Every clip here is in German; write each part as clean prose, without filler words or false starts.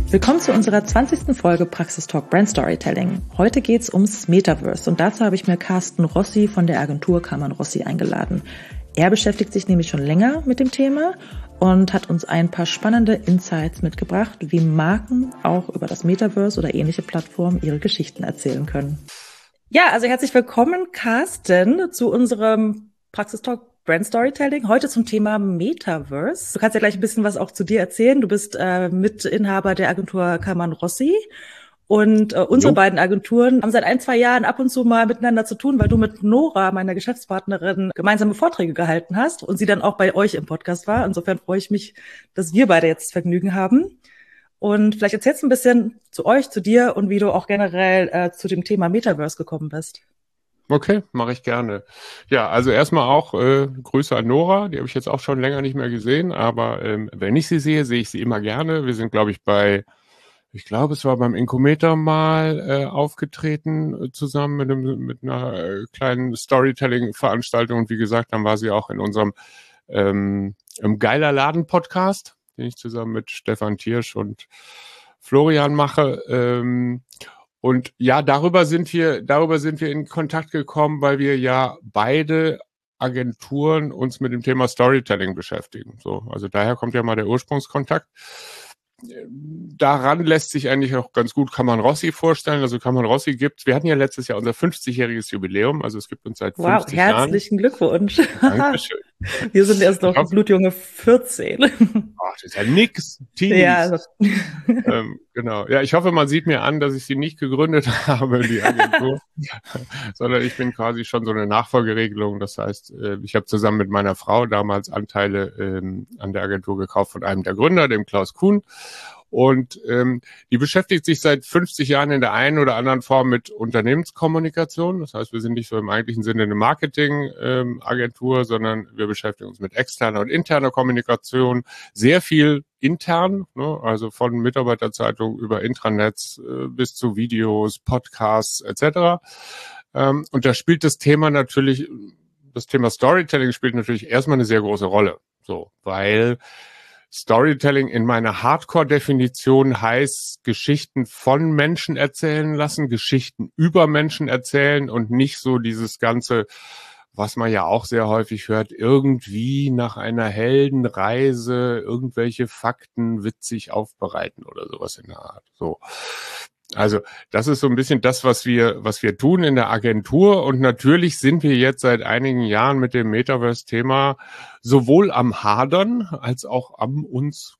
Willkommen zu unserer 20. Folge Praxistalk Brand Storytelling. Heute geht's ums Metaverse und dazu habe ich mir Carsten Rossi von der Agentur Kamann Rossi eingeladen. Er beschäftigt sich nämlich schon länger mit dem Thema und hat uns ein paar spannende Insights mitgebracht, wie Marken auch über das Metaverse oder ähnliche Plattformen ihre Geschichten erzählen können. Ja, also herzlich willkommen, Carsten, zu unserem Praxistalk Brand Storytelling. Heute zum Thema Metaverse. Du kannst ja gleich ein bisschen was auch zu dir erzählen. Du bist Mitinhaber der Agentur Kamann Rossi. Und unsere beiden Agenturen haben seit 1-2 Jahren ab und zu mal miteinander zu tun, weil du mit Nora, meiner Geschäftspartnerin, gemeinsame Vorträge gehalten hast und sie dann auch bei euch im Podcast war. Insofern freue ich mich, dass wir beide jetzt das Vergnügen haben. Und vielleicht erzählst du ein bisschen zu euch, zu dir und wie du auch generell zu dem Thema Metaverse gekommen bist. Okay, mache ich gerne. Ja, also erstmal auch Grüße an Nora, die habe ich jetzt auch schon länger nicht mehr gesehen, aber wenn ich sie sehe, sehe ich sie immer gerne. Wir sind, glaube ich glaube, es war beim Incometer mal aufgetreten, zusammen mit einer kleinen Storytelling-Veranstaltung. Und wie gesagt, dann war sie auch in unserem im Geiler Laden-Podcast, den ich zusammen mit Stefan Thiersch und Florian mache. Und ja, darüber sind wir in Kontakt gekommen, weil wir ja beide Agenturen uns mit dem Thema Storytelling beschäftigen. So, also daher kommt ja mal der Ursprungskontakt. Daran lässt sich eigentlich auch ganz gut Kamann Rossi vorstellen. Also Kamann Rossi wir hatten ja letztes Jahr unser 50-jähriges Jubiläum, also es gibt uns seit 50 Jahren. Wow, herzlichen Glückwunsch. Dankeschön. Wir sind erst noch blutjunge 14. Ach, das ist ja nix. Teenies. Ja, genau. Ja, ich hoffe, man sieht mir an, dass ich sie nicht gegründet habe, die Agentur, sondern ich bin quasi schon so eine Nachfolgeregelung. Das heißt, ich habe zusammen mit meiner Frau damals Anteile an der Agentur gekauft von einem der Gründer, dem Klaus Kuhn. Und die beschäftigt sich seit 50 Jahren in der einen oder anderen Form mit Unternehmenskommunikation. Das heißt, wir sind nicht so im eigentlichen Sinne eine Marketing-Agentur, sondern wir beschäftigen uns mit externer und interner Kommunikation. Sehr viel intern, ne? Also von Mitarbeiterzeitungen über Intranets bis zu Videos, Podcasts etc. Und da spielt das Thema Storytelling spielt natürlich erstmal eine sehr große Rolle. So, weil Storytelling in meiner Hardcore-Definition heißt, Geschichten von Menschen erzählen lassen, Geschichten über Menschen erzählen und nicht so dieses Ganze, was man ja auch sehr häufig hört, irgendwie nach einer Heldenreise irgendwelche Fakten witzig aufbereiten oder sowas in der Art. So. Also das ist so ein bisschen das, was wir tun in der Agentur. Und natürlich sind wir jetzt seit einigen Jahren mit dem Metaverse-Thema sowohl am Hadern als auch am uns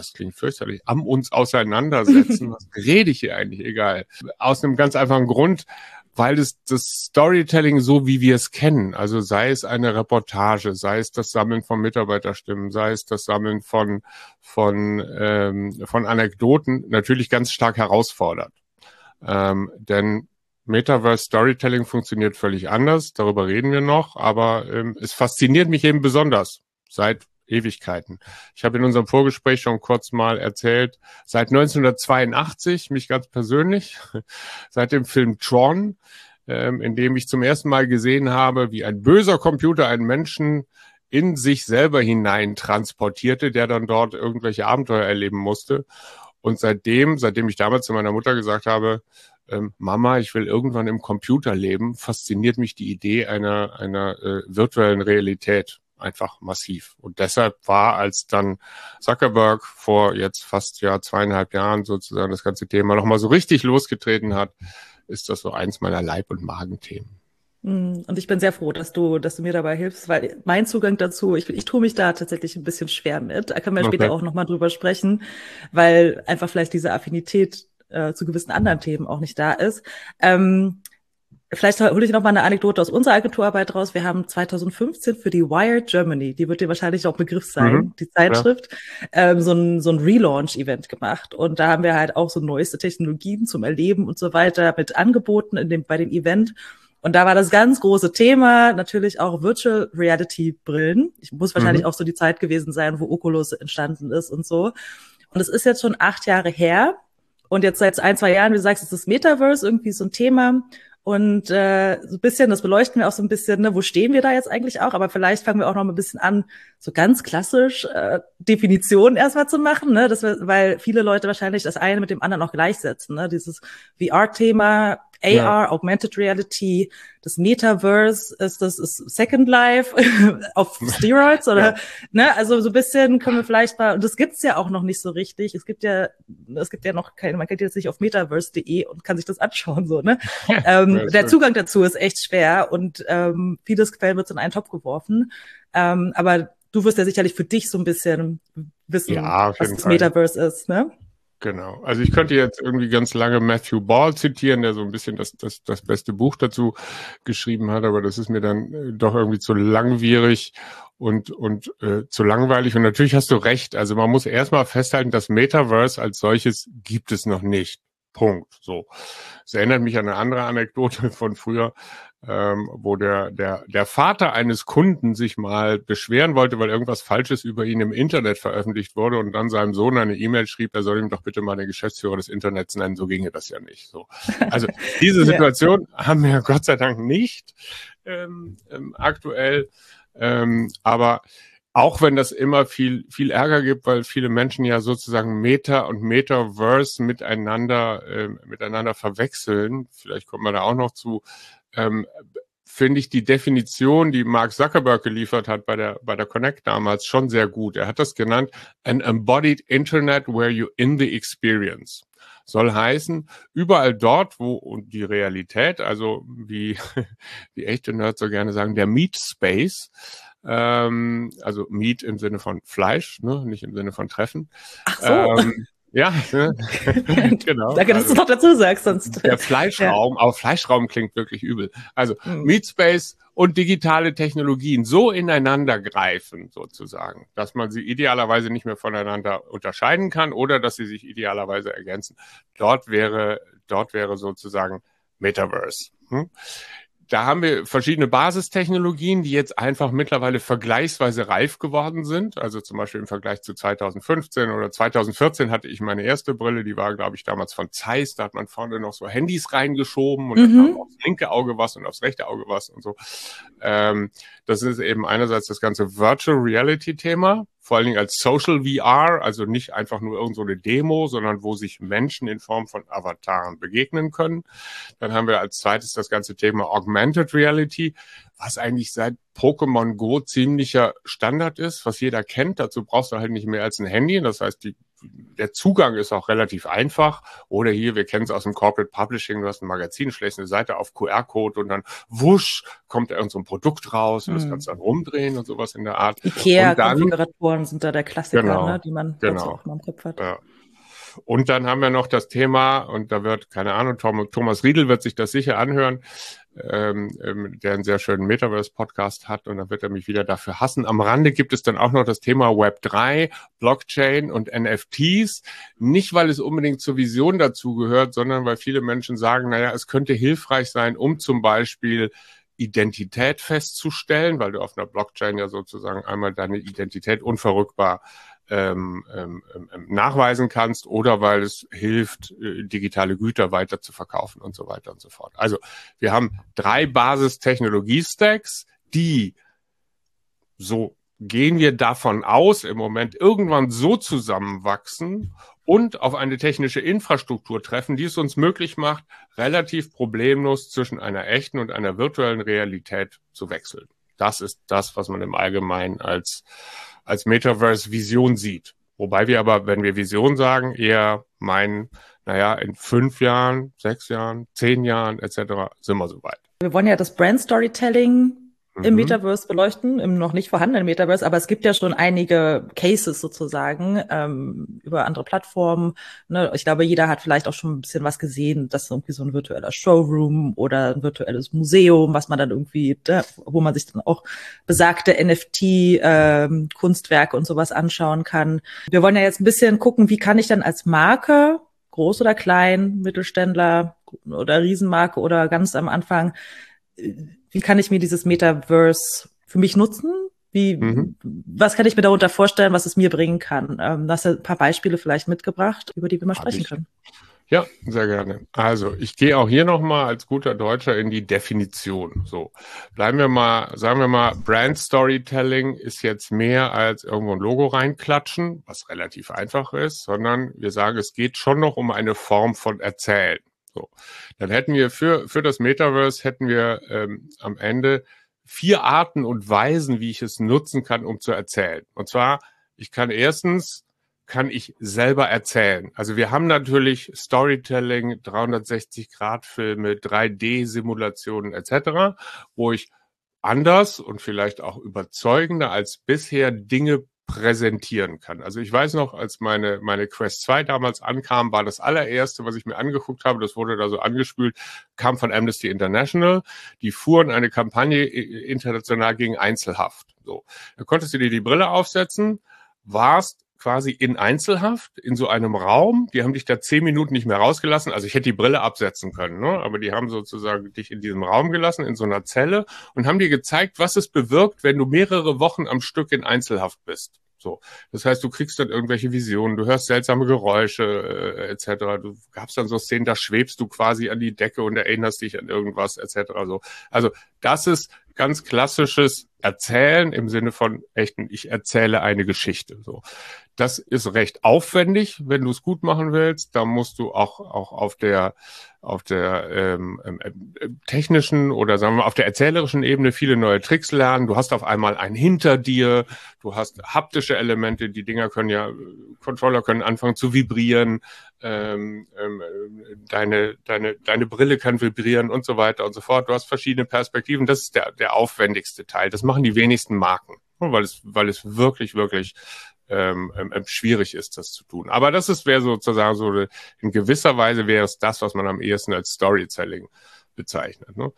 auseinandersetzen. Was rede ich hier eigentlich? Egal. Aus einem ganz einfachen Grund, weil das Storytelling so, wie wir es kennen, also sei es eine Reportage, sei es das Sammeln von Mitarbeiterstimmen, sei es das Sammeln von Anekdoten, natürlich ganz stark herausfordert. Denn Metaverse Storytelling funktioniert völlig anders, darüber reden wir noch, aber es fasziniert mich eben besonders seit Ewigkeiten. Ich habe in unserem Vorgespräch schon kurz mal erzählt, seit 1982, mich ganz persönlich, seit dem Film Tron, in dem ich zum ersten Mal gesehen habe, wie ein böser Computer einen Menschen in sich selber hinein transportierte, der dann dort irgendwelche Abenteuer erleben musste. Und seitdem ich damals zu meiner Mutter gesagt habe, Mama, ich will irgendwann im Computer leben, fasziniert mich die Idee einer virtuellen Realität einfach massiv. Und deshalb war, als dann Zuckerberg vor jetzt fast 2,5 Jahren sozusagen das ganze Thema nochmal so richtig losgetreten hat, ist das so eins meiner Leib- und Magenthemen. Und ich bin sehr froh, dass du mir dabei hilfst, weil mein Zugang dazu, ich tue mich da tatsächlich ein bisschen schwer mit. Da können wir später auch nochmal drüber sprechen, weil einfach vielleicht diese Affinität zu gewissen anderen Themen auch nicht da ist. Vielleicht hole ich noch mal eine Anekdote aus unserer Agenturarbeit raus. Wir haben 2015 für die Wired Germany, die wird dir wahrscheinlich auch Begriff sein, die Zeitschrift, so ein Relaunch-Event gemacht. Und da haben wir halt auch so neueste Technologien zum Erleben und so weiter mit angeboten bei dem Event. Und da war das ganz große Thema natürlich auch Virtual Reality Brillen. Ich muss wahrscheinlich auch so die Zeit gewesen sein, wo Oculus entstanden ist und so. Und es ist jetzt schon 8 Jahre her. Und jetzt seit 1-2 Jahren, wie du sagst, ist das Metaverse irgendwie so ein Thema. Und so ein bisschen, das beleuchten wir auch so ein bisschen, ne, wo stehen wir da jetzt eigentlich auch? Aber vielleicht fangen wir auch noch mal ein bisschen an, so ganz klassisch Definitionen erstmal zu machen, ne? Weil viele Leute wahrscheinlich das eine mit dem anderen auch gleichsetzen, ne? Dieses VR-Thema, AR, Augmented Reality, das Metaverse ist Second Life auf Steroids oder ne, also so ein bisschen können wir vielleicht mal, und das gibt's ja auch noch nicht so richtig. Es gibt ja noch keine, man geht jetzt nicht auf metaverse.de und kann sich das anschauen, so, ne? Der Zugang dazu ist echt schwer und vieles Quellen wird in einen Topf geworfen. Aber du wirst ja sicherlich für dich so ein bisschen wissen, was das Metaverse ist, ne? Genau. Also ich könnte jetzt irgendwie ganz lange Matthew Ball zitieren, der so ein bisschen das beste Buch dazu geschrieben hat, aber das ist mir dann doch irgendwie zu langwierig und zu langweilig. Und natürlich hast du recht. Also man muss erstmal festhalten, das Metaverse als solches gibt es noch nicht. Punkt. So. Es erinnert mich an eine andere Anekdote von früher, wo der Vater eines Kunden sich mal beschweren wollte, weil irgendwas Falsches über ihn im Internet veröffentlicht wurde und dann seinem Sohn eine E-Mail schrieb, er soll ihm doch bitte mal den Geschäftsführer des Internets nennen. So ginge das ja nicht. So. Also diese Situation haben wir Gott sei Dank nicht aktuell, aber auch wenn das immer viel Ärger gibt, weil viele Menschen ja sozusagen Meta und Metaverse miteinander verwechseln, vielleicht kommt man da auch noch zu, finde ich die Definition, die Mark Zuckerberg geliefert hat bei der Connect damals, schon sehr gut. Er hat das genannt, an embodied Internet where you in the experience. Soll heißen, überall dort, wo und die Realität, also wie echte Nerds so gerne sagen, der Meat Space, also Meat im Sinne von Fleisch, ne, nicht im Sinne von Treffen. Ach so. Ja, genau. Danke, dass du noch dazu sagst, sonst. Der Fleischraum, aber Fleischraum klingt wirklich übel. Also Meat Space und digitale Technologien so ineinander greifen, sozusagen, dass man sie idealerweise nicht mehr voneinander unterscheiden kann oder dass sie sich idealerweise ergänzen. Dort wäre sozusagen Metaverse. Da haben wir verschiedene Basistechnologien, die jetzt einfach mittlerweile vergleichsweise reif geworden sind. Also zum Beispiel im Vergleich zu 2015 oder 2014 hatte ich meine erste Brille, die war, glaube ich, damals von Zeiss. Da hat man vorne noch so Handys reingeschoben und dann kam aufs linke Auge was und aufs rechte Auge was und so. Das ist eben einerseits das ganze Virtual Reality Thema, vor allen Dingen als Social VR, also nicht einfach nur irgend so eine Demo, sondern wo sich Menschen in Form von Avataren begegnen können. Dann haben wir als zweites das ganze Thema Augmented Reality, was eigentlich seit Pokémon Go ziemlicher Standard ist, was jeder kennt. Dazu brauchst du halt nicht mehr als ein Handy. Das heißt, der Zugang ist auch relativ einfach. Oder hier, wir kennen es aus dem Corporate Publishing, du hast ein Magazin, schlägst eine Seite auf QR-Code und dann wusch, kommt da irgend so ein Produkt raus und das kannst du dann rumdrehen und sowas in der Art. IKEA-Konfiguratoren sind da der Klassiker, genau, ne, die man auch mal im Kopf hat. Ja. Und dann haben wir noch das Thema, und da wird, keine Ahnung, Thomas Riedel wird sich das sicher anhören, der einen sehr schönen Metaverse-Podcast hat, und dann wird er mich wieder dafür hassen. Am Rande gibt es dann auch noch das Thema Web3, Blockchain und NFTs. Nicht, weil es unbedingt zur Vision dazu gehört, sondern weil viele Menschen sagen, naja, es könnte hilfreich sein, um zum Beispiel Identität festzustellen, weil du auf einer Blockchain ja sozusagen einmal deine Identität unverrückbar nachweisen kannst, oder weil es hilft, digitale Güter weiter zu verkaufen und so weiter und so fort. Also wir haben 3 Basis-Technologie-Stacks, die, so gehen wir davon aus, im Moment irgendwann so zusammenwachsen und auf eine technische Infrastruktur treffen, die es uns möglich macht, relativ problemlos zwischen einer echten und einer virtuellen Realität zu wechseln. Das ist das, was man im Allgemeinen als Metaverse-Vision sieht. Wobei wir aber, wenn wir Vision sagen, eher meinen, naja, in 5 Jahren, 6 Jahren, 10 Jahren etc. sind wir soweit. Wir wollen ja das Brand Storytelling im Metaverse beleuchten, im noch nicht vorhandenen Metaverse, aber es gibt ja schon einige Cases sozusagen über andere Plattformen. Ne? Ich glaube, jeder hat vielleicht auch schon ein bisschen was gesehen, dass irgendwie so ein virtueller Showroom oder ein virtuelles Museum, was man dann irgendwie, wo man sich dann auch besagte NFT-Kunstwerke und sowas anschauen kann. Wir wollen ja jetzt ein bisschen gucken, wie kann ich dann als Marke, groß oder klein, Mittelständler oder Riesenmarke oder ganz am Anfang, wie kann ich mir dieses Metaverse für mich nutzen? Was kann ich mir darunter vorstellen, was es mir bringen kann? Du hast ja ein paar Beispiele vielleicht mitgebracht, über die wir mal sprechen können. Ja, sehr gerne. Also, ich gehe auch hier nochmal als guter Deutscher in die Definition. So, sagen wir mal, Brand Storytelling ist jetzt mehr als irgendwo ein Logo reinklatschen, was relativ einfach ist, sondern wir sagen, es geht schon noch um eine Form von Erzählen. So, dann hätten wir für das Metaverse am Ende 4 Arten und Weisen, wie ich es nutzen kann, um zu erzählen. Und zwar, kann ich selber erzählen. Also wir haben natürlich Storytelling, 360-Grad-Filme, 3D-Simulationen etc., wo ich anders und vielleicht auch überzeugender als bisher Dinge präsentieren kann. Also ich weiß noch, als meine Quest 2 damals ankam, war das allererste, was ich mir angeguckt habe, das wurde da so angespült, kam von Amnesty International. Die fuhren eine Kampagne international gegen Einzelhaft. So, da konntest du dir die Brille aufsetzen, warst quasi in Einzelhaft in so einem Raum. Die haben dich da 10 Minuten nicht mehr rausgelassen. Also ich hätte die Brille absetzen können, ne? Aber die haben sozusagen dich in diesem Raum gelassen, in so einer Zelle und haben dir gezeigt, was es bewirkt, wenn du mehrere Wochen am Stück in Einzelhaft bist. So, das heißt, du kriegst dann irgendwelche Visionen, du hörst seltsame Geräusche etc. Du gabst dann so Szenen, da schwebst du quasi an die Decke und erinnerst dich an irgendwas etc. So, also das ist ganz klassisches Erzählen im Sinne von echten, ich erzähle eine Geschichte. So, das ist recht aufwendig, wenn du es gut machen willst. Da musst du auch auf der technischen oder sagen wir mal auf der erzählerischen Ebene viele neue Tricks lernen. Du hast auf einmal ein hinter dir, du hast haptische Elemente, die Controller können anfangen zu vibrieren, deine Brille kann vibrieren und so weiter und so fort. Du hast verschiedene Perspektiven. Das ist der aufwendigste Teil. Das machen die wenigsten Marken, weil es wirklich schwierig ist, das zu tun. Aber wäre sozusagen so, in gewisser Weise wäre es das, was man am ehesten als Storytelling bezeichnet. Ne?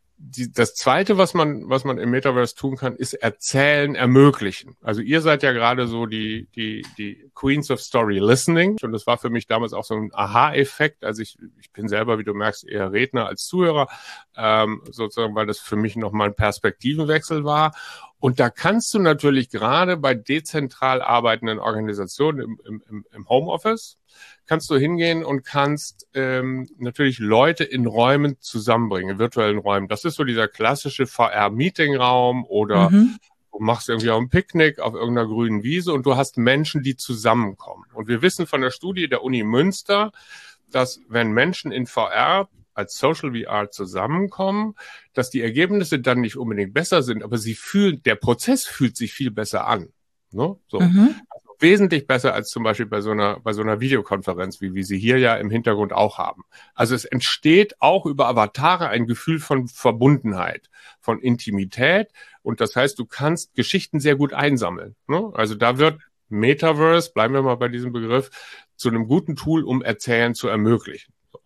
Das Zweite, was man im Metaverse tun kann, ist Erzählen ermöglichen. Also ihr seid ja gerade so die Queens of Story Listening. Und das war für mich damals auch so ein Aha-Effekt. Also ich bin selber, wie du merkst, eher Redner als Zuhörer, sozusagen, weil das für mich nochmal ein Perspektivenwechsel war. Und da kannst du natürlich gerade bei dezentral arbeitenden Organisationen im Homeoffice, kannst du hingehen und kannst natürlich Leute in Räumen zusammenbringen, in virtuellen Räumen. Das ist so dieser klassische VR-Meeting-Raum oder du machst irgendwie auch ein Picknick auf irgendeiner grünen Wiese und du hast Menschen, die zusammenkommen. Und wir wissen von der Studie der Uni Münster, dass wenn Menschen in VR als Social VR zusammenkommen, dass die Ergebnisse dann nicht unbedingt besser sind, aber der Prozess fühlt sich viel besser an. Ne? So. Also wesentlich besser als zum Beispiel bei so einer Videokonferenz, wie wir sie hier ja im Hintergrund auch haben. Also es entsteht auch über Avatare ein Gefühl von Verbundenheit, von Intimität. Und das heißt, du kannst Geschichten sehr gut einsammeln. Ne? Also da wird Metaverse, bleiben wir mal bei diesem Begriff, zu einem guten Tool, um Erzählen zu ermöglichen. So.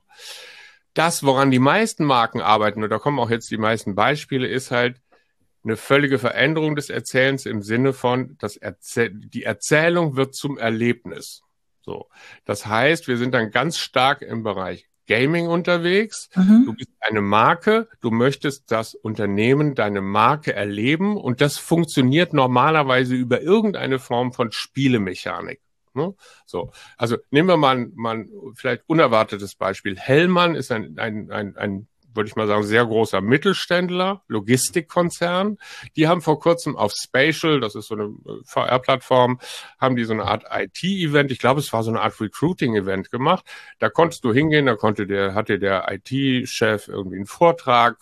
Das, woran die meisten Marken arbeiten, und da kommen auch jetzt die meisten Beispiele, ist halt eine völlige Veränderung des Erzählens im Sinne von, die Erzählung wird zum Erlebnis. So. Das heißt, wir sind dann ganz stark im Bereich Gaming unterwegs. Du bist eine Marke, du möchtest das Unternehmen, deine Marke erleben und das funktioniert normalerweise über irgendeine Form von Spielemechanik. So, also nehmen wir mal ein vielleicht unerwartetes Beispiel. Hellmann ist ein würde ich mal sagen, sehr großer Mittelständler, Logistikkonzern. Die haben vor kurzem auf Spatial, das ist so eine VR-Plattform, haben die so eine Art IT-Event, ich glaube, es war so eine Art Recruiting-Event gemacht. Da konntest du hingehen, hatte der IT-Chef irgendwie einen Vortrag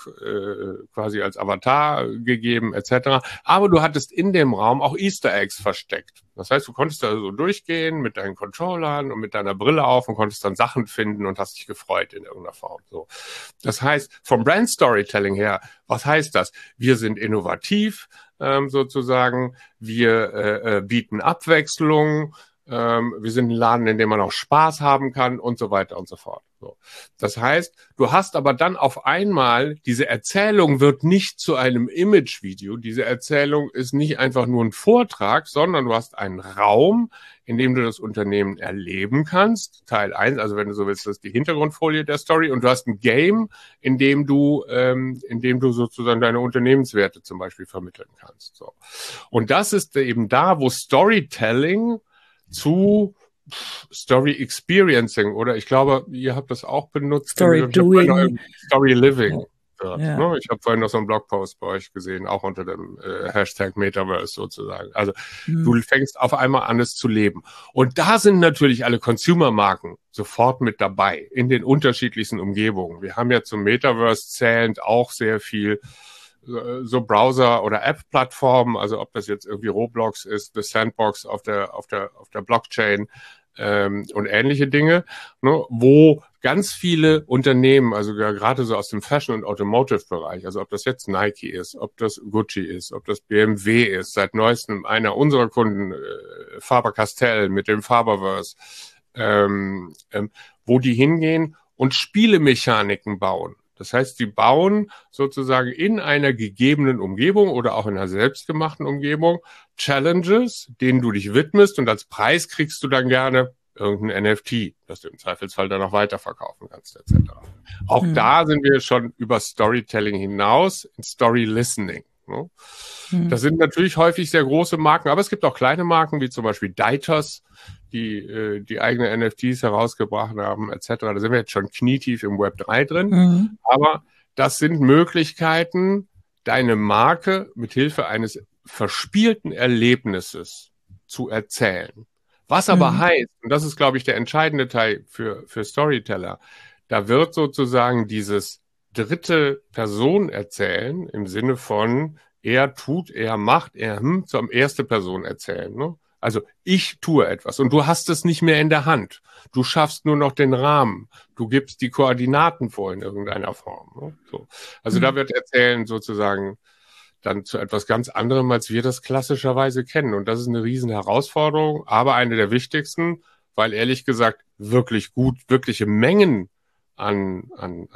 quasi als Avatar gegeben, etc. Aber du hattest in dem Raum auch Easter Eggs versteckt. Das heißt, du konntest da so durchgehen mit deinen Controllern und mit deiner Brille auf und konntest dann Sachen finden und hast dich gefreut in irgendeiner Form. So. Das heißt, vom Brand Storytelling her, was heißt das? Wir sind innovativ, sozusagen. Wir bieten Abwechslung. Wir sind ein Laden, in dem man auch Spaß haben kann und so weiter und so fort. So. Das heißt, du hast aber dann auf einmal, diese Erzählung wird nicht zu einem Imagevideo. Diese Erzählung ist nicht einfach nur ein Vortrag, sondern du hast einen Raum, in dem du das Unternehmen erleben kannst. Teil 1, also wenn du so willst, das ist die Hintergrundfolie der Story. Und du hast ein Game, in dem du sozusagen deine Unternehmenswerte zum Beispiel vermitteln kannst. So. Und das ist eben da, wo Storytelling zu Story Experiencing, oder ich glaube, ihr habt das auch benutzt. Story Doing. Story Living. Ja. Ne? Ich habe vorhin noch so einen Blogpost bei euch gesehen, auch unter dem Hashtag Metaverse sozusagen. Also du fängst auf einmal an, es zu leben. Und da sind natürlich alle Consumer-Marken sofort mit dabei, in den unterschiedlichsten Umgebungen. Wir haben ja zum Metaverse zählend auch sehr viel so Browser- oder App-Plattformen, also ob das jetzt irgendwie Roblox ist, The Sandbox auf der Blockchain, und ähnliche Dinge, ne, wo ganz viele Unternehmen, also gerade so aus dem Fashion- und Automotive-Bereich, also ob das jetzt Nike ist, ob das Gucci ist, ob das BMW ist, seit neuestem einer unserer Kunden, Faber-Castell mit dem Faberverse, wo die hingehen und Spielemechaniken bauen. Das heißt, die bauen sozusagen in einer gegebenen Umgebung oder auch in einer selbstgemachten Umgebung Challenges, denen du dich widmest, und als Preis kriegst du dann gerne irgendein NFT, das du im Zweifelsfall dann auch weiterverkaufen kannst, etc. Auch da sind wir schon über Storytelling hinaus in Story Listening. Ne? Das sind natürlich häufig sehr große Marken, aber es gibt auch kleine Marken, wie zum Beispiel Deitos, die eigene NFTs herausgebracht haben, etc. Da sind wir jetzt schon knietief im Web 3 drin. Aber das sind Möglichkeiten, deine Marke mit Hilfe eines verspielten Erlebnisses zu erzählen. Was aber heißt, und das ist, glaube ich, der entscheidende Teil für Storyteller, da wird sozusagen dieses dritte Person erzählen im Sinne von er tut, er macht, er zur erste Person erzählen. Ne? Also ich tue etwas und du hast es nicht mehr in der Hand. Du schaffst nur noch den Rahmen. Du gibst die Koordinaten vor in irgendeiner Form. Ne? So. Also da wird Erzählen sozusagen dann zu etwas ganz anderem, als wir das klassischerweise kennen. Und das ist eine riesen Herausforderung, aber eine der wichtigsten, weil ehrlich gesagt wirkliche Mengen an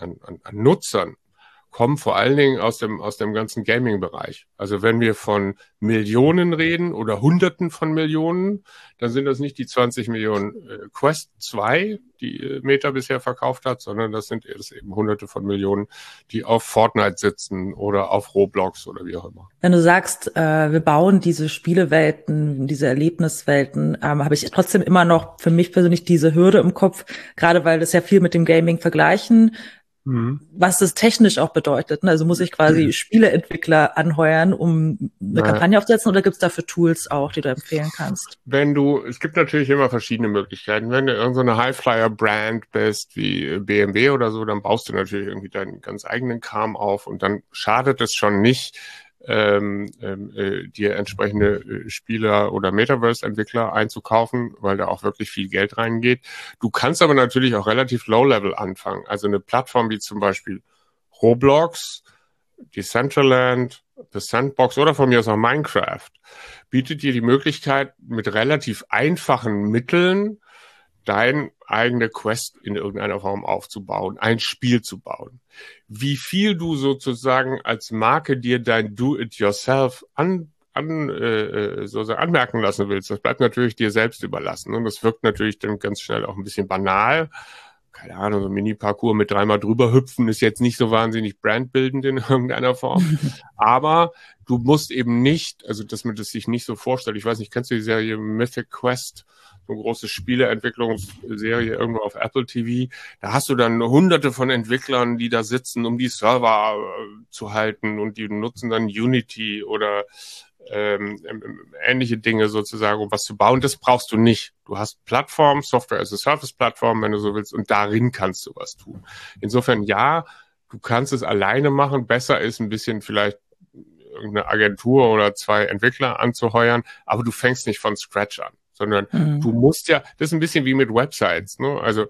Nutzern kommen vor allen Dingen aus dem ganzen Gaming-Bereich. Also wenn wir von Millionen reden oder Hunderten von Millionen, dann sind das nicht die 20 Millionen Quest 2, die Meta bisher verkauft hat, sondern das sind eben Hunderte von Millionen, die auf Fortnite sitzen oder auf Roblox oder wie auch immer. Wenn du sagst, wir bauen diese Spielewelten, diese Erlebniswelten, habe ich trotzdem immer noch für mich persönlich diese Hürde im Kopf, gerade weil das ja viel mit dem Gaming vergleichen, was das technisch auch bedeutet. Also muss ich quasi Spieleentwickler anheuern, um eine Kampagne aufzusetzen, oder gibt es dafür Tools auch, die du empfehlen kannst? Es gibt natürlich immer verschiedene Möglichkeiten. Wenn du irgendeine Highflyer-Brand bist, wie BMW oder so, dann baust du natürlich irgendwie deinen ganz eigenen Kram auf und dann schadet es schon nicht, dir entsprechende Spieler oder Metaverse-Entwickler einzukaufen, weil da auch wirklich viel Geld reingeht. Du kannst aber natürlich auch relativ low-level anfangen. Also eine Plattform wie zum Beispiel Roblox, Decentraland, The Sandbox oder von mir aus auch Minecraft bietet dir die Möglichkeit, mit relativ einfachen Mitteln deine eigene Quest in irgendeiner Form aufzubauen, ein Spiel zu bauen. Wie viel du sozusagen als Marke dir dein Do-it-yourself sozusagen anmerken lassen willst, das bleibt natürlich dir selbst überlassen. Und das wirkt natürlich dann ganz schnell auch ein bisschen banal. Keine Ahnung, so ein Mini-Parcours mit 3-mal drüber hüpfen ist jetzt nicht so wahnsinnig brandbildend in irgendeiner Form. Aber du musst eben nicht, also dass man das sich nicht so vorstellt. Ich weiß nicht, kennst du die Serie Mythic Quest? So eine große Spieleentwicklungsserie irgendwo auf Apple TV. Da hast du dann hunderte von Entwicklern, die da sitzen, um die Server zu halten, und die nutzen dann Unity oder ähnliche Dinge sozusagen, um was zu bauen. Das brauchst du nicht. Du hast Plattformen, Software-as-a-Service-Plattform, wenn du so willst, und darin kannst du was tun. Insofern ja, du kannst es alleine machen. Besser ist ein bisschen vielleicht irgendeine Agentur oder 2 Entwickler anzuheuern, aber du fängst nicht von Scratch an, sondern du musst ja, das ist ein bisschen wie mit Websites, ne? Also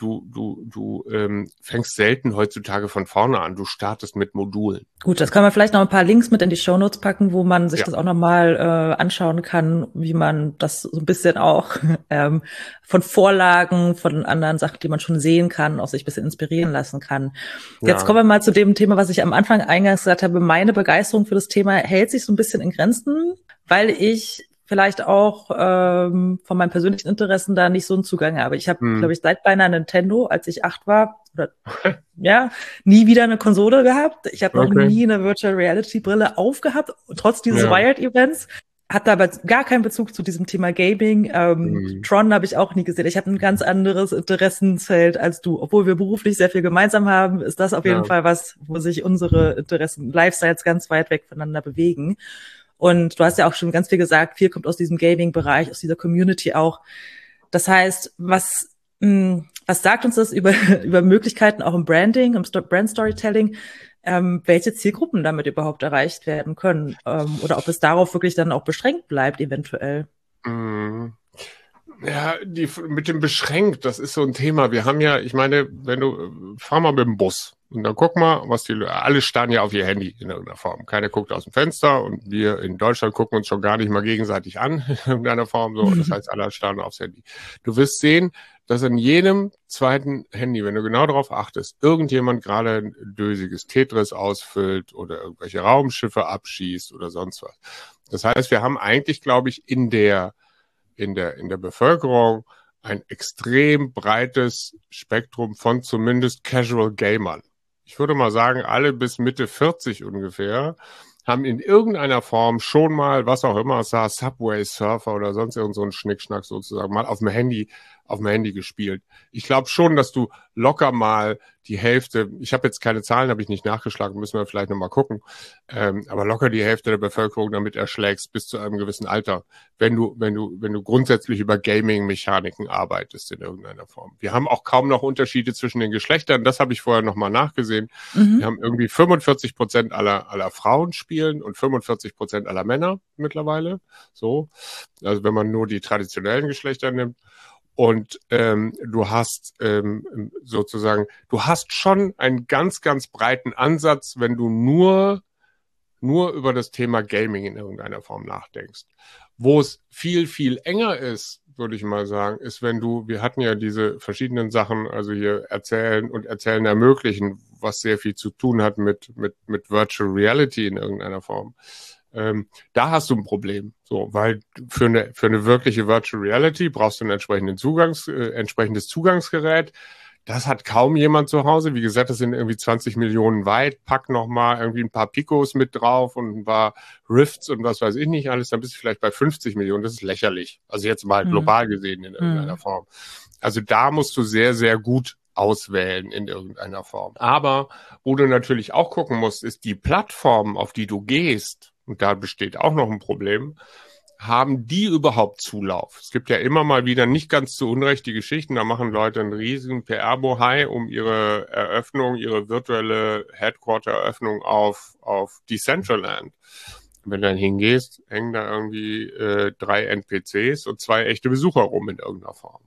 du fängst selten heutzutage von vorne an, du startest mit Modulen. Gut, das können wir vielleicht noch ein paar Links mit in die Shownotes packen, wo man sich das auch nochmal anschauen kann, wie man das so ein bisschen auch von Vorlagen, von anderen Sachen, die man schon sehen kann, auch sich ein bisschen inspirieren lassen kann. Jetzt kommen wir mal zu dem Thema, was ich am Anfang eingangs gesagt habe. Meine Begeisterung für das Thema hält sich so ein bisschen in Grenzen, weil ich vielleicht auch von meinen persönlichen Interessen da nicht so einen Zugang habe. Ich habe, glaube ich, seit beinahe Nintendo, als ich 8 war, oder nie wieder eine Konsole gehabt. Ich habe noch nie eine Virtual Reality Brille aufgehabt, trotz dieses Wired Events. Hat aber gar keinen Bezug zu diesem Thema Gaming. Tron habe ich auch nie gesehen. Ich habe ein ganz anderes Interessensfeld als du. Obwohl wir beruflich sehr viel gemeinsam haben, ist das auf jeden Fall was, wo sich unsere Interessen, Lifestyles ganz weit weg voneinander bewegen. Und du hast ja auch schon ganz viel gesagt, viel kommt aus diesem Gaming-Bereich, aus dieser Community auch. Das heißt, was sagt uns das über Möglichkeiten auch im Branding, im Brand-Storytelling, welche Zielgruppen damit überhaupt erreicht werden können? Oder ob es darauf wirklich dann auch beschränkt bleibt, eventuell? Ja, mit dem beschränkt, das ist so ein Thema. Wir haben ja, ich meine, fahr mal mit dem Bus und dann guck mal, alle starren ja auf ihr Handy in irgendeiner Form. Keiner guckt aus dem Fenster und wir in Deutschland gucken uns schon gar nicht mal gegenseitig an in irgendeiner Form so. Das heißt, alle starren aufs Handy. Du wirst sehen, dass in jedem zweiten Handy, wenn du genau darauf achtest, irgendjemand gerade ein dösiges Tetris ausfüllt oder irgendwelche Raumschiffe abschießt oder sonst was. Das heißt, wir haben eigentlich, glaube ich, in der Bevölkerung ein extrem breites Spektrum von zumindest Casual Gamern. Ich würde mal sagen, alle bis Mitte 40 ungefähr haben in irgendeiner Form schon mal, was auch immer es war, Subway Surfer oder sonst irgend so ein Schnickschnack sozusagen, mal auf dem Handy gespielt. Ich glaube schon, dass du locker mal die Hälfte, ich habe jetzt keine Zahlen, habe ich nicht nachgeschlagen, müssen wir vielleicht nochmal gucken, aber locker die Hälfte der Bevölkerung damit erschlägst bis zu einem gewissen Alter, wenn du grundsätzlich über Gaming-Mechaniken arbeitest in irgendeiner Form. Wir haben auch kaum noch Unterschiede zwischen den Geschlechtern, das habe ich vorher nochmal nachgesehen. Wir haben irgendwie 45% aller Frauen spielen und 45% aller Männer mittlerweile, so, also wenn man nur die traditionellen Geschlechter nimmt. Und du hast schon einen ganz, ganz breiten Ansatz, wenn du nur über das Thema Gaming in irgendeiner Form nachdenkst. Wo es viel, viel enger ist, würde ich mal sagen, ist, wir hatten ja diese verschiedenen Sachen, also hier Erzählen ermöglichen, was sehr viel zu tun hat mit Virtual Reality in irgendeiner Form. Da hast du ein Problem, so, weil für eine wirkliche Virtual Reality brauchst du ein entsprechendes Zugangsgerät. Das hat kaum jemand zu Hause. Wie gesagt, das sind irgendwie 20 Millionen weit. Pack noch mal irgendwie ein paar Picos mit drauf und ein paar Rifts und was weiß ich nicht alles. Dann bist du vielleicht bei 50 Millionen. Das ist lächerlich. Also jetzt mal global gesehen in irgendeiner Form. Also da musst du sehr, sehr gut auswählen in irgendeiner Form. Aber wo du natürlich auch gucken musst, ist die Plattform, auf die du gehst. Und da besteht auch noch ein Problem, haben die überhaupt Zulauf? Es gibt ja immer mal wieder nicht ganz zu Unrecht die Geschichten, da machen Leute einen riesigen PR-Bohai um ihre virtuelle Headquarter-Eröffnung auf Decentraland. Wenn du dann hingehst, hängen da irgendwie 3 NPCs und 2 echte Besucher rum in irgendeiner Form.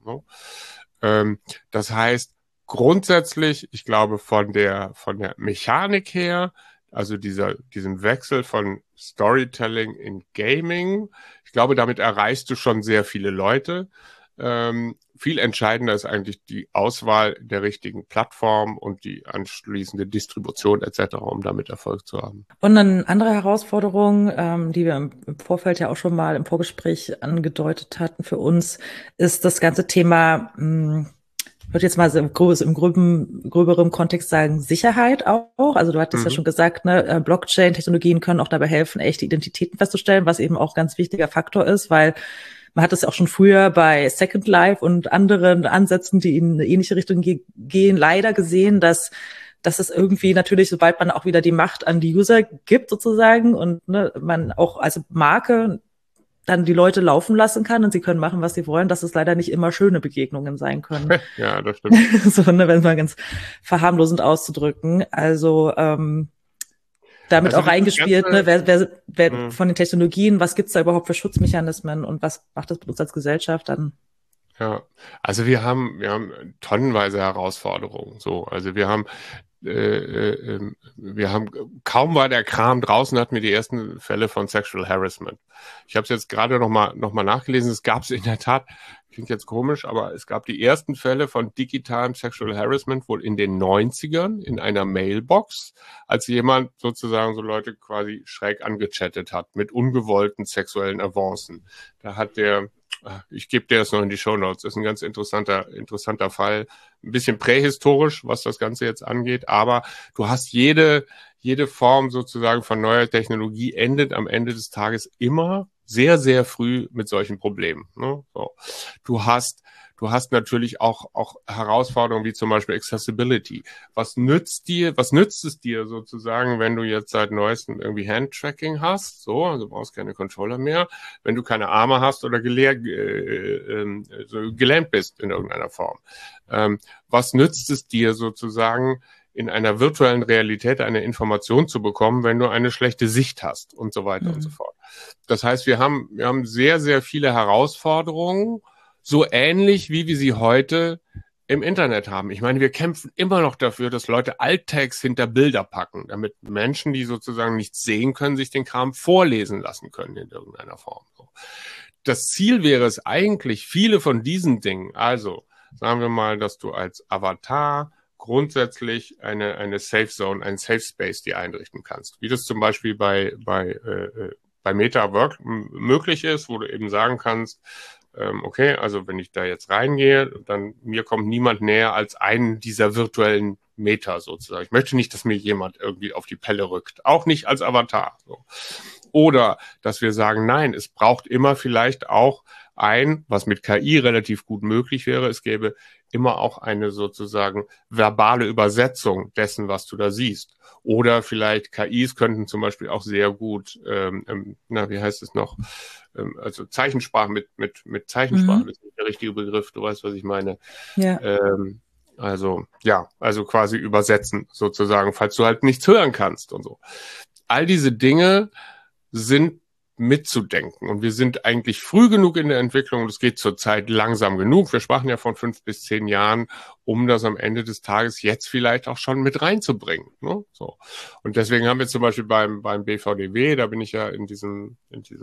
Ne? Das heißt, grundsätzlich, ich glaube, von der Mechanik her, also diesen Wechsel von Storytelling in Gaming, ich glaube, damit erreichst du schon sehr viele Leute. Viel entscheidender ist eigentlich die Auswahl der richtigen Plattform und die anschließende Distribution etc., um damit Erfolg zu haben. Und eine andere Herausforderung, die wir im Vorfeld ja auch schon mal im Vorgespräch angedeutet hatten für uns, ist das ganze Thema, ich würde jetzt mal so im gröberen Kontext sagen, Sicherheit auch. Also du hattest ja schon gesagt, ne, Blockchain-Technologien können auch dabei helfen, echte Identitäten festzustellen, was eben auch ganz wichtiger Faktor ist, weil man hat es auch schon früher bei Second Life und anderen Ansätzen, die in eine ähnliche Richtung gehen, leider gesehen, dass es irgendwie natürlich, sobald man auch wieder die Macht an die User gibt sozusagen und ne, man auch als Marke dann die Leute laufen lassen kann und sie können machen, was sie wollen, dass es leider nicht immer schöne Begegnungen sein können. Ja, das stimmt. So, ne, wenn es mal ganz verharmlosend auszudrücken. Also damit auch reingespielt, ne, wer von den Technologien, was gibt's da überhaupt für Schutzmechanismen und was macht das mit uns als Gesellschaft dann? Ja, also wir haben tonnenweise Herausforderungen. So, also wir haben kaum war der Kram draußen, hatten wir die ersten Fälle von Sexual Harassment. Ich habe es jetzt gerade noch mal nachgelesen. Es gab es in der Tat, klingt jetzt komisch, aber es gab die ersten Fälle von digitalem Sexual Harassment wohl in den 90ern in einer Mailbox, als jemand sozusagen so Leute quasi schräg angechattet hat mit ungewollten sexuellen Avancen. Da hat ich gebe dir das noch in die Shownotes. Das ist ein ganz interessanter Fall. Ein bisschen prähistorisch, was das Ganze jetzt angeht. Aber du hast jede Form sozusagen von neuer Technologie endet am Ende des Tages immer sehr, sehr früh mit solchen Problemen. Ne? So. Du hast natürlich auch Herausforderungen wie zum Beispiel Accessibility. Was nützt es dir sozusagen, wenn du jetzt seit neuestem irgendwie Handtracking hast? So, also du brauchst keine Controller mehr, wenn du keine Arme hast oder gelähmt bist in irgendeiner Form. Was nützt es dir sozusagen, in einer virtuellen Realität eine Information zu bekommen, wenn du eine schlechte Sicht hast und so weiter und so fort. Das heißt, wir haben sehr, sehr viele Herausforderungen, so ähnlich wie wir sie heute im Internet haben. Ich meine, wir kämpfen immer noch dafür, dass Leute Alttext hinter Bilder packen, damit Menschen, die sozusagen nichts sehen können, sich den Kram vorlesen lassen können in irgendeiner Form. Das Ziel wäre es eigentlich, viele von diesen Dingen, also sagen wir mal, dass du als Avatar grundsätzlich eine Safe Zone, einen Safe Space dir einrichten kannst. Wie das zum Beispiel bei MetaWork möglich ist, wo du eben sagen kannst, okay, also wenn ich da jetzt reingehe, dann mir kommt niemand näher als einen dieser virtuellen Meta sozusagen. Ich möchte nicht, dass mir jemand irgendwie auf die Pelle rückt. Auch nicht als Avatar. So. Oder, dass wir sagen, nein, es braucht immer vielleicht auch was mit KI relativ gut möglich wäre, es gäbe immer auch eine sozusagen verbale Übersetzung dessen, was du da siehst. Oder vielleicht KIs könnten zum Beispiel auch sehr gut, wie heißt es noch, also Zeichensprache mit Zeichensprache, das ist nicht der richtige Begriff, du weißt, was ich meine. Ja. Also quasi übersetzen sozusagen, falls du halt nichts hören kannst und so. All diese Dinge sind mitzudenken. Und wir sind eigentlich früh genug in der Entwicklung und es geht zurzeit langsam genug. Wir sprachen ja von 5 bis 10 Jahren, um das am Ende des Tages jetzt vielleicht auch schon mit reinzubringen. Ne? So. Und deswegen haben wir zum Beispiel beim BVDW, da bin ich ja in dem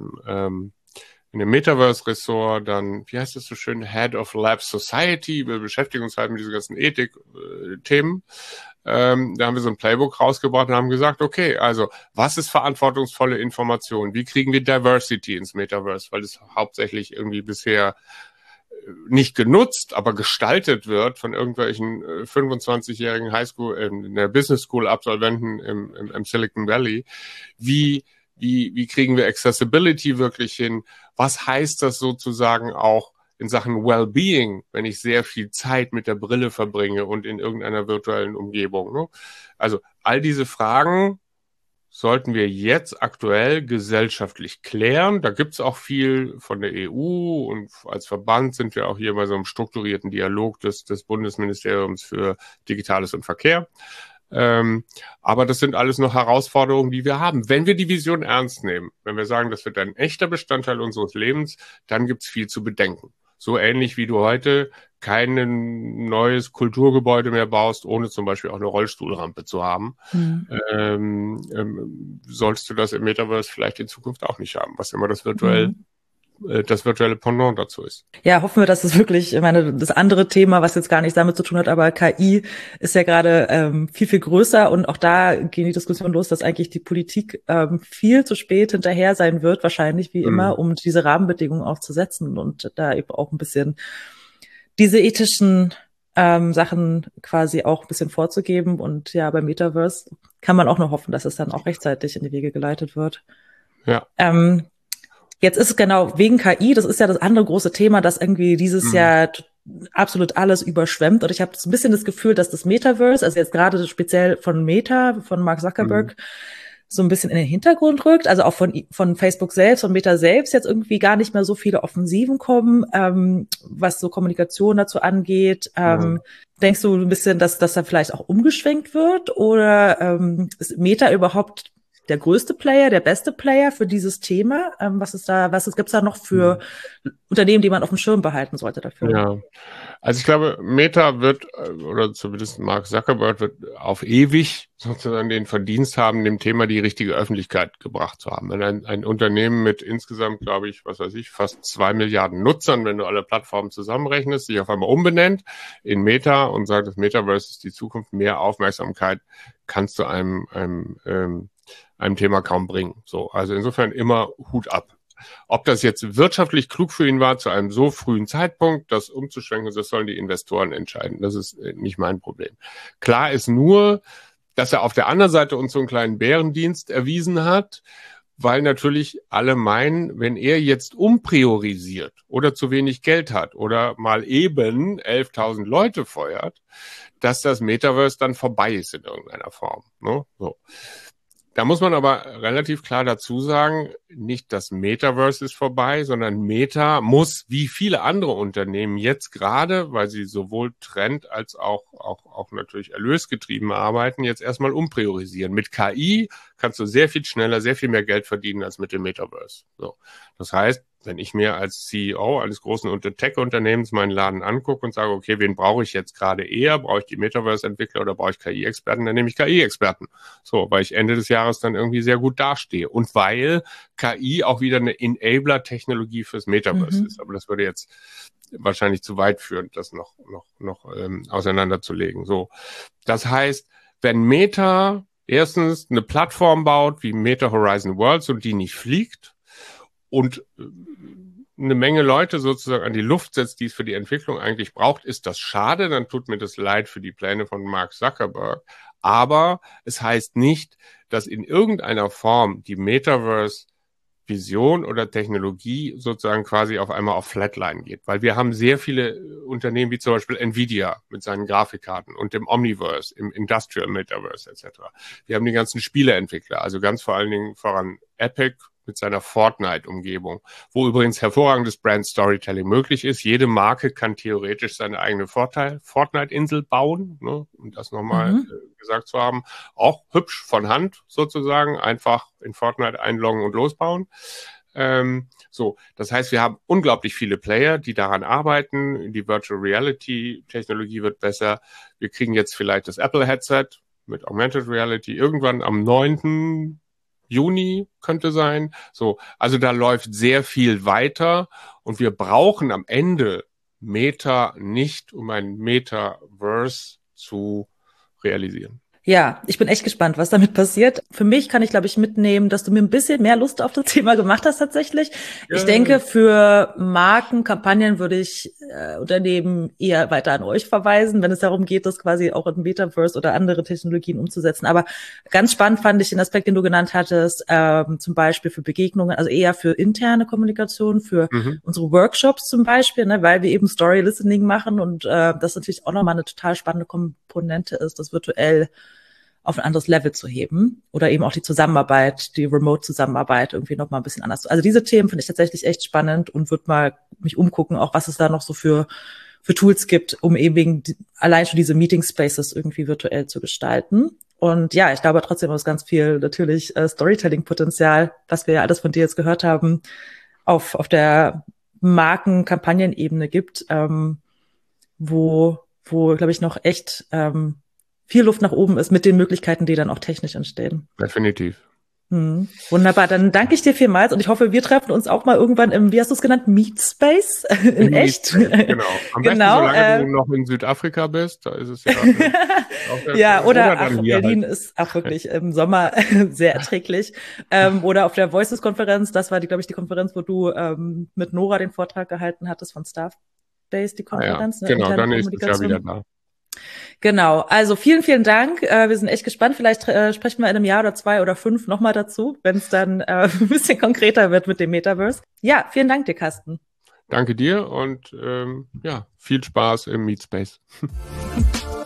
Metaverse-Ressort, dann, wie heißt das so schön, Head of Lab Society, wir beschäftigen uns halt mit diesen ganzen Ethik-Themen. Da haben wir so ein Playbook rausgebracht und haben gesagt, okay, also was ist verantwortungsvolle Information? Wie kriegen wir Diversity ins Metaverse? Weil es hauptsächlich irgendwie bisher nicht genutzt, aber gestaltet wird von irgendwelchen 25-jährigen Highschool, in der Business School Absolventen im Silicon Valley. Wie kriegen wir Accessibility wirklich hin? Was heißt das sozusagen auch in Sachen Wellbeing, wenn ich sehr viel Zeit mit der Brille verbringe und in irgendeiner virtuellen Umgebung? Ne? Also all diese Fragen sollten wir jetzt aktuell gesellschaftlich klären. Da gibt's auch viel von der EU und als Verband sind wir auch hier bei so einem strukturierten Dialog des Bundesministeriums für Digitales und Verkehr. Aber das sind alles noch Herausforderungen, die wir haben. Wenn wir die Vision ernst nehmen, wenn wir sagen, das wird ein echter Bestandteil unseres Lebens, dann gibt's viel zu bedenken. So ähnlich wie du heute kein neues Kulturgebäude mehr baust, ohne zum Beispiel auch eine Rollstuhlrampe zu haben, sollst du das im Metaverse vielleicht in Zukunft auch nicht haben, was immer das virtuelle Pendant dazu ist. Ja, hoffen wir, dass es wirklich, ich meine, das andere Thema, was jetzt gar nichts damit zu tun hat, aber KI ist ja gerade viel, viel größer und auch da gehen die Diskussionen los, dass eigentlich die Politik viel zu spät hinterher sein wird, wahrscheinlich wie immer, um diese Rahmenbedingungen auch zu setzen und da eben auch ein bisschen diese ethischen Sachen quasi auch ein bisschen vorzugeben. Und ja, beim Metaverse kann man auch nur hoffen, dass es dann auch rechtzeitig in die Wege geleitet wird. Ja. Jetzt ist es genau wegen KI, das ist ja das andere große Thema, das irgendwie dieses Jahr absolut alles überschwemmt. Und ich habe so ein bisschen das Gefühl, dass das Metaverse, also jetzt gerade speziell von Meta, von Mark Zuckerberg, so ein bisschen in den Hintergrund rückt. Also auch von Facebook selbst, von Meta selbst jetzt irgendwie gar nicht mehr so viele Offensiven kommen, was so Kommunikation dazu angeht. Denkst du ein bisschen, dass da vielleicht auch umgeschwenkt wird? Oder ist Meta überhaupt der größte Player, der beste Player für dieses Thema? Gibt's da noch für Unternehmen, die man auf dem Schirm behalten sollte dafür? Ja, also ich glaube, Meta wird, oder zumindest Mark Zuckerberg wird auf ewig sozusagen den Verdienst haben, dem Thema die richtige Öffentlichkeit gebracht zu haben. Wenn ein Unternehmen mit insgesamt, glaube ich, fast 2 Milliarden Nutzern, wenn du alle Plattformen zusammenrechnest, sich auf einmal umbenennt in Meta und sagt, das Metaverse ist die Zukunft, mehr Aufmerksamkeit kannst du einem Thema kaum bringen. So, also insofern immer Hut ab. Ob das jetzt wirtschaftlich klug für ihn war, zu einem so frühen Zeitpunkt, das umzuschwenken, das sollen die Investoren entscheiden. Das ist nicht mein Problem. Klar ist nur, dass er auf der anderen Seite uns so einen kleinen Bärendienst erwiesen hat, weil natürlich alle meinen, wenn er jetzt umpriorisiert oder zu wenig Geld hat oder mal eben 11.000 Leute feuert, dass das Metaverse dann vorbei ist in irgendeiner Form. Ne? So. Da muss man aber relativ klar dazu sagen, nicht das Metaverse ist vorbei, sondern Meta muss, wie viele andere Unternehmen jetzt gerade, weil sie sowohl Trend als auch natürlich erlösgetrieben arbeiten, jetzt erstmal umpriorisieren. Mit KI kannst du sehr viel schneller, sehr viel mehr Geld verdienen als mit dem Metaverse. So. Das heißt, wenn ich mir als CEO eines großen Tech-Unternehmens meinen Laden angucke und sage, okay, wen brauche ich jetzt gerade eher? Brauche ich die Metaverse-Entwickler oder brauche ich KI-Experten? Dann nehme ich KI-Experten. So, weil ich Ende des Jahres dann irgendwie sehr gut dastehe. Und weil KI auch wieder eine Enabler-Technologie fürs Metaverse ist. Aber das würde jetzt wahrscheinlich zu weit führen, das noch auseinanderzulegen. So, das heißt, wenn Meta erstens eine Plattform baut wie Meta Horizon Worlds und die nicht fliegt, und eine Menge Leute sozusagen an die Luft setzt, die es für die Entwicklung eigentlich braucht, ist das schade. Dann tut mir das leid für die Pläne von Mark Zuckerberg. Aber es heißt nicht, dass in irgendeiner Form die Metaverse-Vision oder Technologie sozusagen quasi auf einmal auf Flatline geht. Weil wir haben sehr viele Unternehmen wie zum Beispiel Nvidia mit seinen Grafikkarten und dem Omniverse, im Industrial Metaverse etc. Wir haben die ganzen Spieleentwickler, also ganz vor allen Dingen voran Epic, mit seiner Fortnite-Umgebung, wo übrigens hervorragendes Brand-Storytelling möglich ist. Jede Marke kann theoretisch seine eigene Fortnite-Insel bauen, ne, um das nochmal gesagt zu haben. Auch hübsch von Hand sozusagen, einfach in Fortnite einloggen und losbauen. So, das heißt, wir haben unglaublich viele Player, die daran arbeiten. Die Virtual Reality-Technologie wird besser. Wir kriegen jetzt vielleicht das Apple-Headset mit Augmented Reality irgendwann am 9. Juni könnte sein. So, also da läuft sehr viel weiter und wir brauchen am Ende Meta nicht, um ein Metaverse zu realisieren. Ja, ich bin echt gespannt, was damit passiert. Für mich kann ich, glaube ich, mitnehmen, dass du mir ein bisschen mehr Lust auf das Thema gemacht hast tatsächlich. Ja. Ich denke, für Markenkampagnen würde ich Unternehmen eher weiter an euch verweisen, wenn es darum geht, das quasi auch in Metaverse oder andere Technologien umzusetzen. Aber ganz spannend fand ich den Aspekt, den du genannt hattest, zum Beispiel für Begegnungen, also eher für interne Kommunikation, für unsere Workshops zum Beispiel, ne, weil wir eben Story Listening machen und das natürlich auch nochmal eine total spannende Komponente ist, das virtuell auf ein anderes Level zu heben oder eben auch die Zusammenarbeit, die Remote-Zusammenarbeit irgendwie noch mal ein bisschen anders. Also diese Themen finde ich tatsächlich echt spannend und würde mal mich umgucken, auch was es da noch so für Tools gibt, um eben allein schon diese Meeting Spaces irgendwie virtuell zu gestalten. Und ja, ich glaube trotzdem, dass ganz viel natürlich Storytelling-Potenzial, was wir ja alles von dir jetzt gehört haben, auf der Marken-Kampagnenebene gibt, wo glaube ich noch echt viel Luft nach oben ist mit den Möglichkeiten, die dann auch technisch entstehen. Definitiv. Wunderbar, dann danke ich dir vielmals und ich hoffe, wir treffen uns auch mal irgendwann im, wie hast du es genannt, Meetspace in echt. Genau, am besten solange du noch in Südafrika bist, da ist es ja ja, oder Berlin halt. Ist auch wirklich im Sommer sehr erträglich. Oder auf der Voices-Konferenz, das war, glaube ich, die Konferenz, wo du mit Nora den Vortrag gehalten hattest von Staffbase, die Konferenz. Ja, genau, dann ist es ja wieder da. Genau, also vielen, vielen Dank. Wir sind echt gespannt. Vielleicht sprechen wir in einem Jahr oder 2 oder 5 nochmal dazu, wenn es dann ein bisschen konkreter wird mit dem Metaverse. Ja, vielen Dank dir, Carsten. Danke dir und viel Spaß im Meetspace.